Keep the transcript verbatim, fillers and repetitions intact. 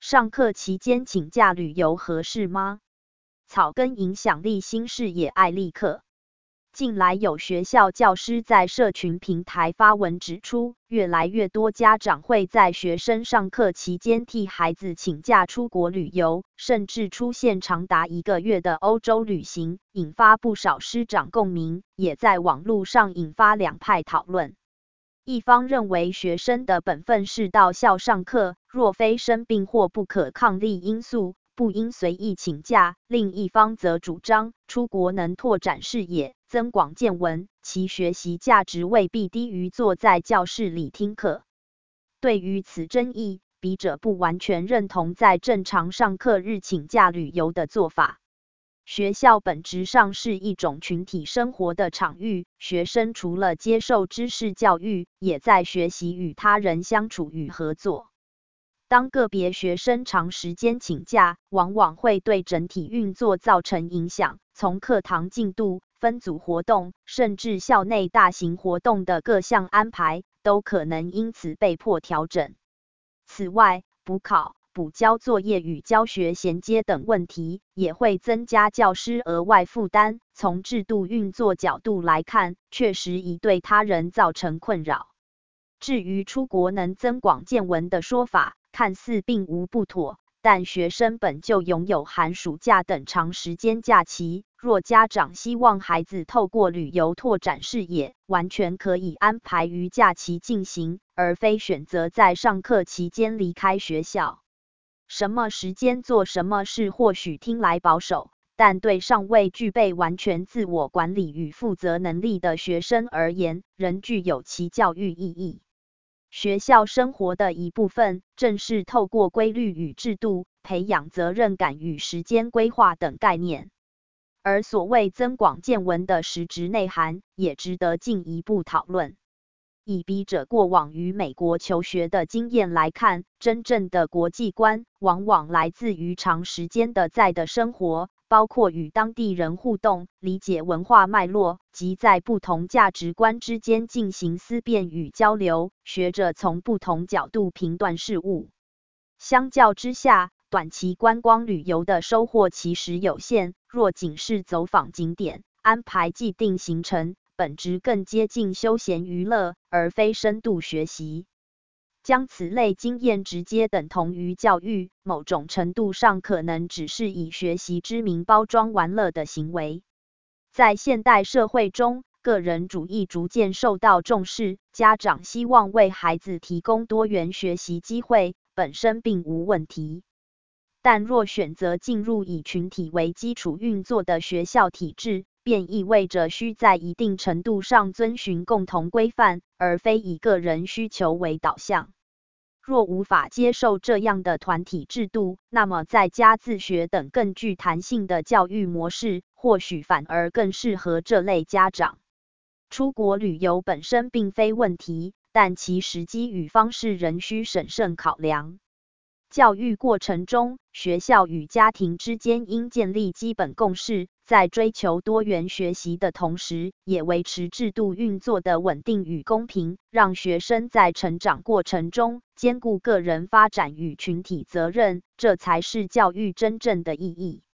上课期间请假旅游合适吗？草根影响力新视野艾利克。近来有学校教师在社群平台发文指出，越来越多家长会在学生上课期间替孩子请假出国旅游，甚至出现长达一个月的欧洲旅行，引发不少师长共鸣，也在网络上引发两派讨论。一方认为学生的本分是到校上课，若非生病或不可抗力因素，不应随意请假。另一方则主张，出国能拓展视野，增广见闻，其学习价值未必低于坐在教室里听课。对于此争议，笔者不完全认同在正常上课日请假旅游的做法。学校本质上是一种群体生活的场域，学生除了接受知识教育，也在学习与他人相处与合作。当个别学生长时间请假，往往会对整体运作造成影响，从课堂进度、分组活动，甚至校内大型活动的各项安排，都可能因此被迫调整。此外，补考、补交作业与教学衔接等问题，也会增加教师额外负担。从制度运作角度来看，确实已对他人造成困扰。至于出国能增广见闻的说法，看似并无不妥，但学生本就拥有寒暑假等长时间假期，若家长希望孩子透过旅游拓展视野，完全可以安排于假期进行，而非选择在上课期间离开学校。什么时间做什么事或许听来保守，但对尚未具备完全自我管理与负责能力的学生而言，仍具有其教育意义。学校生活的一部分，正是透过规律与制度，培养责任感与时间规划等概念。而所谓增广见闻的实质内涵，也值得进一步讨论。以笔者过往于美国求学的经验来看，真正的国际观，往往来自于长时间的在的生活，包括与当地人互动，理解文化脉络，及在不同价值观之间进行思辨与交流，学着从不同角度评断事物。相较之下，短期观光旅游的收获其实有限，若仅是走访景点，安排既定行程，本质更接近休闲娱乐，而非深度学习。将此类经验直接等同于教育，某种程度上可能只是以学习之名包装玩乐的行为。在现代社会中，个人主义逐渐受到重视，家长希望为孩子提供多元学习机会，本身并无问题。但若选择进入以群体为基础运作的学校体制，便意味着需在一定程度上遵循共同规范，而非以个人需求为导向。若无法接受这样的团体制度，那么在家自学等更具弹性的教育模式，或许反而更适合这类家长。出国旅游本身并非问题，但其时机与方式仍需审慎考量。教育过程中，学校与家庭之间应建立基本共识，在追求多元学习的同时，也维持制度运作的稳定与公平，让学生在成长过程中兼顾个人发展与群体责任，这才是教育真正的意义。